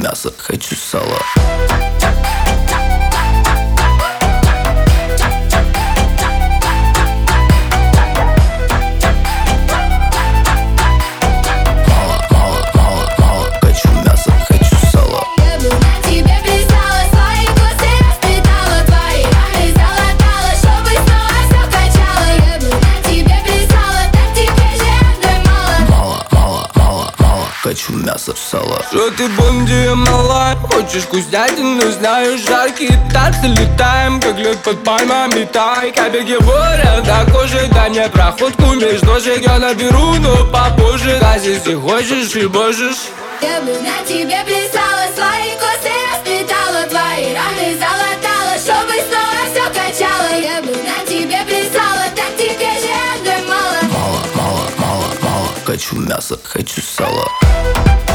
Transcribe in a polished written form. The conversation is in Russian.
мясо, хочу сало. Хочу мясо, сало. Что ты бомди, мала? Хочешь вкуснятину, знаешь, жаркие танцы летаем, как лед под пальмами тай. Капельки воря на коже, дай мне проходку между ножек. Я наберу, но попозже. Газ, если хочешь и можешь. Я бы на тебе плясала, свои косы расплетала, твои раны залатала, чтобы снова все качало. Я бы на тебе плясала, так тебе же одной мало. Мало, хочу мясо, хочу сало.